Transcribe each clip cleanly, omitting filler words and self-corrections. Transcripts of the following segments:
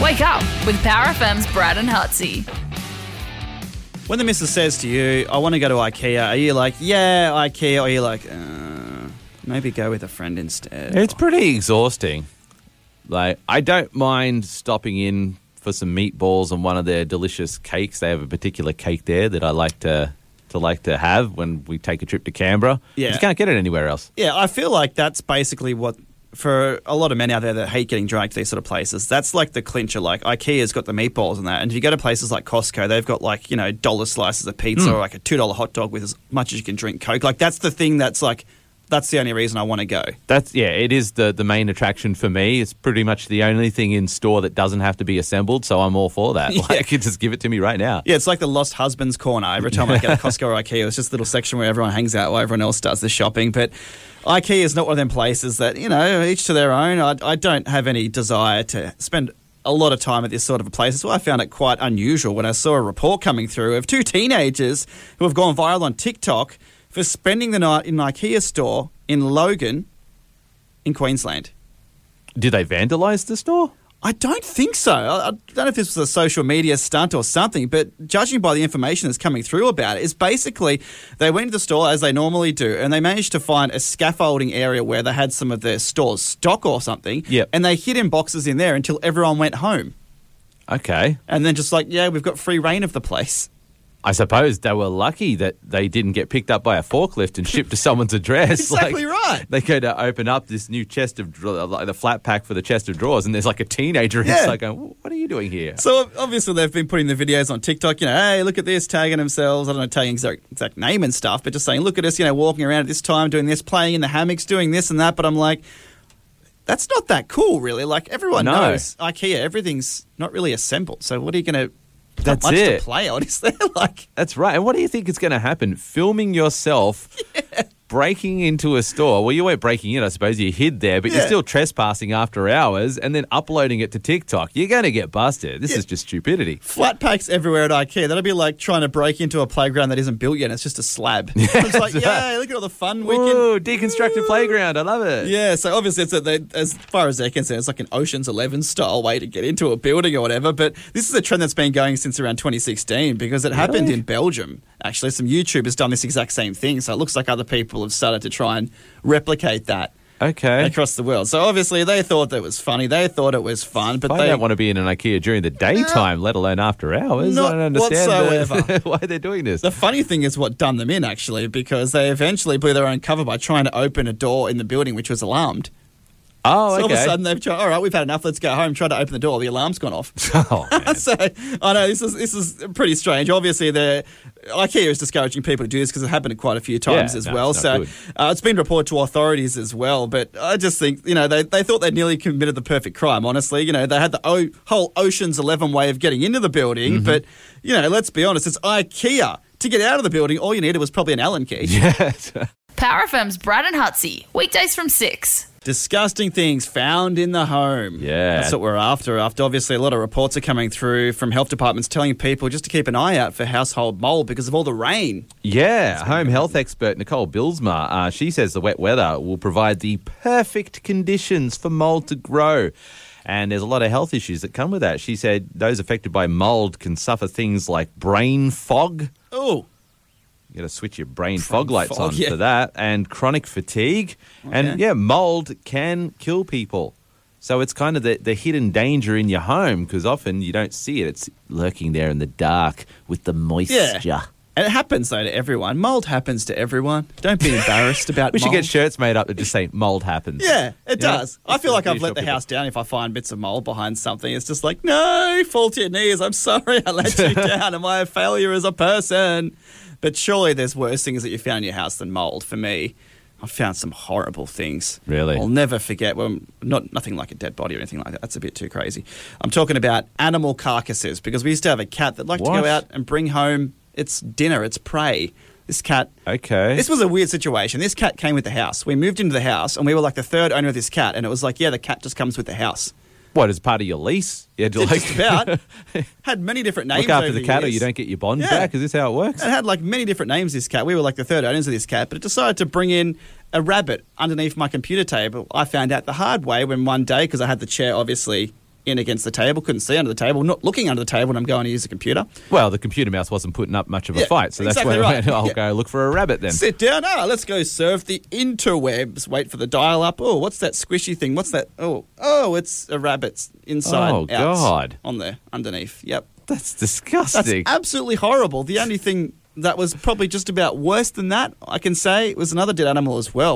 Wake up with Power FM's Brad and Hutsy. When the missus says to you, I want to go to IKEA, are you like, yeah, IKEA, or are you like, maybe go with a friend instead? It's pretty exhausting. Like, I don't mind stopping in for some meatballs and one of their delicious cakes. They have a particular cake there that I like to have when we take a trip to Canberra. Yeah. You can't get it anywhere else. Yeah, I feel like that's basically what, for a lot of men out there that hate getting dragged to these sort of places, that's like the clincher. Like, IKEA's got the meatballs and that. And if you go to places like Costco, they've got like, dollar slices of pizza or like a $2 hot dog with as much as you can drink Coke. Like, that's the thing that's like, that's the only reason I want to go. It is the main attraction for me. It's pretty much the only thing in store that doesn't have to be assembled, so I'm all for that. Yeah. Like, just give it to me right now. Yeah, it's like the Lost Husbands corner. Every time I get to Costco or IKEA, it's just a little section where everyone hangs out while everyone else does the shopping. But IKEA is not one of them places that, each to their own. I don't have any desire to spend a lot of time at this sort of a place. So I found it quite unusual when I saw a report coming through of two teenagers who have gone viral on TikTok for spending the night in an IKEA store in Logan in Queensland. Did they vandalise the store? I don't think so. I don't know if this was a social media stunt or something, but judging by the information that's coming through about it, is basically they went to the store as they normally do, and they managed to find a scaffolding area where they had some of their store's stock or something, Yep. and they hid in boxes in there until everyone went home. Okay. And then just like, yeah, we've got free reign of the place. I suppose they were lucky that they didn't get picked up by a forklift and shipped to someone's address. Exactly right. They go to open up this new chest of like the flat pack for the chest of drawers, and there's like a teenager inside going, "What are you doing here?" So obviously they've been putting the videos on TikTok, hey, look at this, tagging themselves. I don't know, tagging exact name and stuff, but just saying, look at us, walking around at this time, doing this, playing in the hammocks, doing this and that. But I'm like, that's not that cool, really. Like, everyone knows IKEA, everything's not really assembled. So what are you going to... That's much it. to play on, is there? Like, that's right. And what do you think is going to happen? Filming yourself breaking into a store. Well, you weren't breaking in, I suppose. You hid there, but you're still trespassing after hours and then uploading it to TikTok. You're going to get busted. This is just stupidity. Flat packs everywhere at IKEA. That'll be like trying to break into a playground that isn't built yet and it's just a slab. It's like, yeah, look at all the fun we can... Ooh, deconstructed playground. I love it. Yeah, so obviously it's as far as they're concerned, it's like an Ocean's 11 style way to get into a building or whatever. But this is a trend that's been going since around 2016 because it happened in Belgium. Actually, some YouTubers done this exact same thing. So it looks like other people have started to try and replicate that across the world. So obviously they thought that was funny. They thought it was fun. But they don't want to be in an IKEA during the daytime, let alone after hours. Not I don't understand whatsoever. why they're doing this. The funny thing is what done them in, actually, because they eventually blew their own cover by trying to open a door in the building which was alarmed. Oh, okay. So all of a sudden they've tried, all right, we've had enough, let's go home, try to open the door, the alarm's gone off. Oh, man. So, I know, this is pretty strange. Obviously, IKEA is discouraging people to do this because it happened quite a few times as well. So, it's been reported to authorities as well. But I just think, they thought they'd nearly committed the perfect crime, honestly. They had the whole Ocean's 11 way of getting into the building. But, let's be honest, it's IKEA. To get out of the building, all you needed was probably an Allen key. Yes. Power FM's Brad and Hutsy. Weekdays from 6. Disgusting things found in the home. Yeah. That's what we're after. Obviously, a lot of reports are coming through from health departments telling people just to keep an eye out for household mold because of all the rain. Yeah. Home health expert Nicole Bilsma, she says the wet weather will provide the perfect conditions for mold to grow. And there's a lot of health issues that come with that. She said those affected by mold can suffer things like brain fog. Oh. You got to switch your brain fog lights on for that. And chronic fatigue. Okay. And, mold can kill people. So it's kind of the hidden danger in your home because often you don't see it. It's lurking there in the dark with the moisture. Yeah. And it happens, though, to everyone. Mold happens to everyone. Don't be embarrassed about We should mold. get shirts made up that just say mold happens. Yeah, it does. I feel like I've let the people. house down if I find bits of mold behind something. It's just like, no, fall to your knees. I'm sorry I let you down. Am I a failure as a person? But surely there's worse things that you found in your house than mold. For me, I found some horrible things. Really? I'll never forget. Well, nothing like a dead body or anything like that. That's a bit too crazy. I'm talking about animal carcasses because we used to have a cat that liked to go out and bring home its dinner, its prey. This cat... Okay. This was a weird situation. This cat came with the house. We moved into the house and we were like the third owner of this cat. And it was like, yeah, the cat just comes with the house. What, as part of your lease? You had to Just about. Had many different names. Look after over the cat or years. you don't get your bond back? Is this how it works? It had like many different names, this cat. We were like the third owners of this cat, but it decided to bring in a rabbit underneath my computer table. I found out the hard way when one day, because I had the chair obviously in against the table, couldn't see under the table, not looking under the table when I'm going to use the computer. Well, the computer mouse wasn't putting up much of a Yeah, fight, so that's exactly where right. I'll go look for a rabbit then. Sit down. Let's go surf the interwebs. Wait for the dial-up. Oh, what's that squishy thing? What's that? Oh, it's a rabbit's inside Oh, out God. on there underneath. Yep. That's That's disgusting. absolutely horrible. The only thing that was probably just about worse than that, I can say, it was another dead animal as well.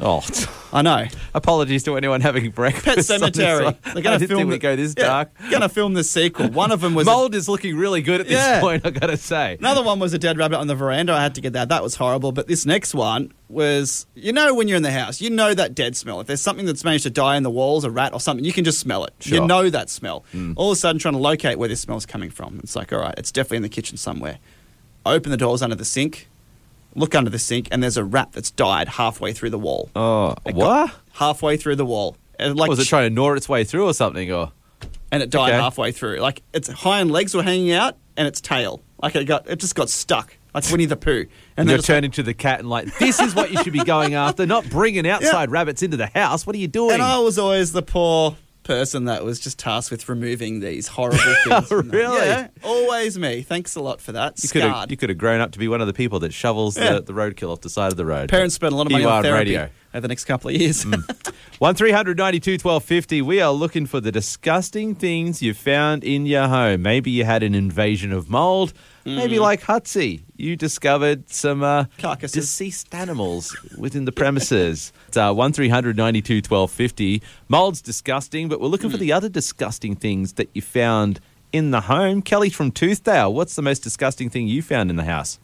I know. Apologies to anyone having breakfast. Pet Cemetery. They're They're going going to to film we go this dark. Going to film the sequel. One of them was Mold is looking really good at this Yeah. point, I got to say. another one was a dead rabbit on the veranda. I had to get that. That was horrible. But this next one was, when you're in the house, that dead smell. If there's something that's managed to die in the walls, a rat or something, you can just smell it. Sure. You know that smell. All of a sudden, trying to locate where this smell's coming from. It's like, all right, it's definitely in the kitchen somewhere. Open the doors under the sink. Look under the sink, and there's a rat that's died halfway through the wall. Oh, It what? got halfway through the wall. And Was it trying to gnaw its way through or something? Or and it died Okay. halfway through. Like its hind legs were hanging out, and its tail, like it just got stuck, like Winnie the Pooh. And then you're it's turning to the cat and like, this is what you should be going after, not bringing outside rabbits into the house. What are you doing? And I was always the poor person that was just tasked with removing these horrible things. Oh, really? Yeah, always me. Thanks a lot for that. You Scarred. could have grown up to be one of the people that shovels Yeah. the roadkill off the side of the road. Parents spent a lot of money You on are on therapy radio. over the next couple of years. 1300 92 12 50. We are looking for the disgusting things you found in your home. Maybe you had an invasion of mold. Maybe like Hutsy, you discovered some Carcasses. deceased animals within the premises. It's 1300 92 12 50. Mold's disgusting, but we're looking for the other disgusting things that you found in the home. Kelly from Toothdale, what's the most disgusting thing you found in the house?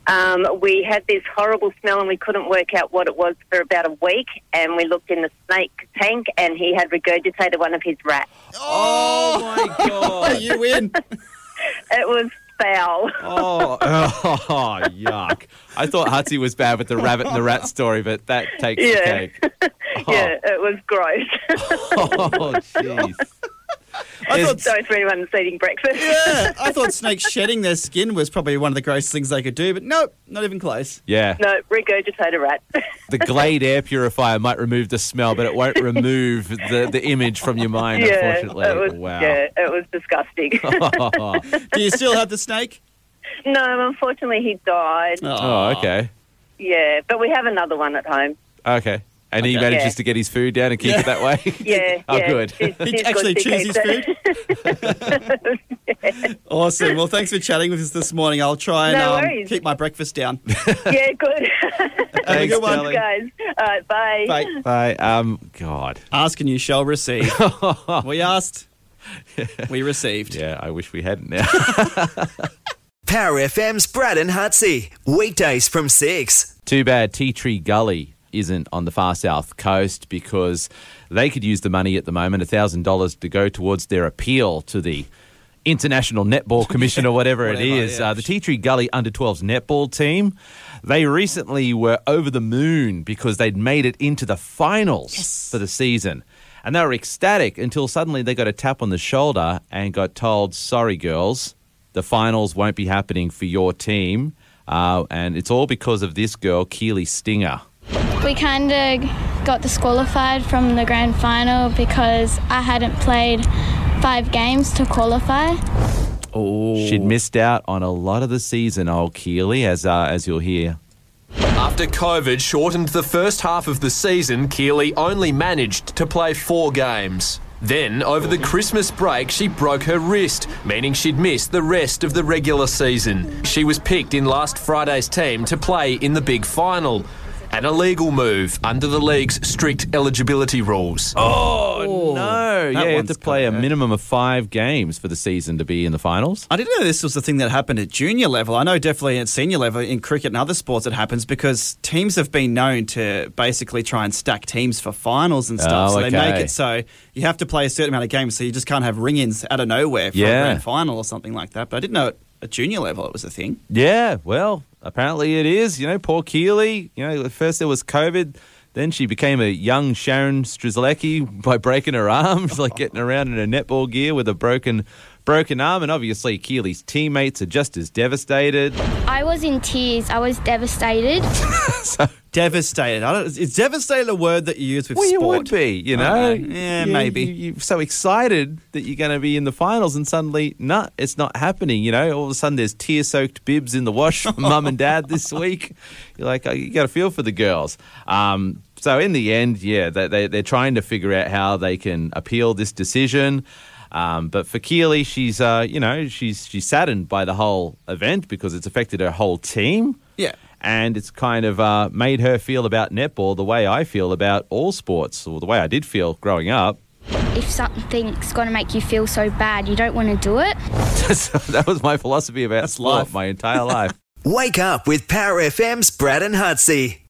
We had this horrible smell and we couldn't work out what it was for about a week, and we looked in the snake tank and he had regurgitated one of his rats. Oh, my God. You win. It was foul. Oh, yuck. I thought Hutsy was bad with the rabbit and the rat story, but that takes the Yeah. cake. Yeah, it was gross. Oh, jeez. I thought Sorry for anyone that's eating breakfast. Yeah, I thought snakes shedding their skin was probably one of the grossest things they could do, but nope, not even close. Yeah. No, regurgitate a rat. The Glade air purifier might remove the smell, but it won't remove the image from your mind, unfortunately. It was, Wow. yeah, it was disgusting. Do you still have the snake? No, unfortunately he died. Oh, okay. Yeah, but we have another one at home. Okay. And he Okay. manages Yeah. to get his food down and keep it that way? Yeah, Oh, yeah. good. She's He good actually to choose keep his it. Awesome. Well, thanks for chatting with us this morning. I'll try and No worries. keep my breakfast down. Yeah, good. Have a Thanks, good one. Kelly. Guys, all right, bye. Bye. Bye. God. Ask and you shall receive. We asked, we received. Yeah, I wish we hadn't now. Power FM's Brad and Hutsy. Weekdays from 6. Too bad Tea Tree Gully isn't on the far south coast, because they could use the money at the moment, $1,000, to go towards their appeal to the International Netball Commission or whatever it Whatever, is. yeah. The Tea Tree Gully under-12s netball team, they recently were over the moon because they'd made it into the finals for the season. And they were ecstatic until suddenly they got a tap on the shoulder and got told, sorry, girls, the finals won't be happening for your team. And it's all because of this girl, Keely Stinger. We kind of got disqualified from the grand final because I hadn't played 5 games to qualify. She'd missed out on a lot of the season, old Keely, as you'll hear. After COVID shortened the first half of the season, Keely only managed to play 4 games. Then, over the Christmas break, she broke her wrist, meaning she'd miss the rest of the regular season. She was picked in last Friday's team to play in the big final. An illegal move under the league's strict eligibility rules. Oh, no. that Yeah, you have one's to play a gotta hurt. minimum of 5 games for the season to be in the finals. I didn't know this was the thing that happened at junior level. I know definitely at senior level in cricket and other sports it happens, because teams have been known to basically try and stack teams for finals and stuff. Oh, so they make okay. it so you have to play a certain amount of games, so you just can't have ring-ins out of nowhere for a Yeah. grand final or something like that. But I didn't know at junior level it was a thing. Yeah, well, apparently it is. You know, poor Keely, at first there was COVID, then she became a young Sharon Strzelecki by breaking her arm, like getting around in a netball gear with a broken arm. And obviously Keely's teammates are just as devastated. I was in tears. I was devastated. Devastated. Is devastated a word that you use with Well, sport? you would be, you know. Okay. Yeah, maybe. You're so excited that you're going to be in the finals and suddenly, it's not happening, you know. All of a sudden there's tear-soaked bibs in the wash from mum and dad this week. You're like, you got to feel for the girls. So in the end, they're trying to figure out how they can appeal this decision. But for Keely, she's saddened by the whole event because it's affected her whole team. Yeah. And it's kind of made her feel about netball the way I feel about all sports, or the way I did feel growing up. If something's going to make you feel so bad, you don't want to do it. So that was my philosophy about sport life. my entire life. Wake up with Power FM's Brad and Hutsy.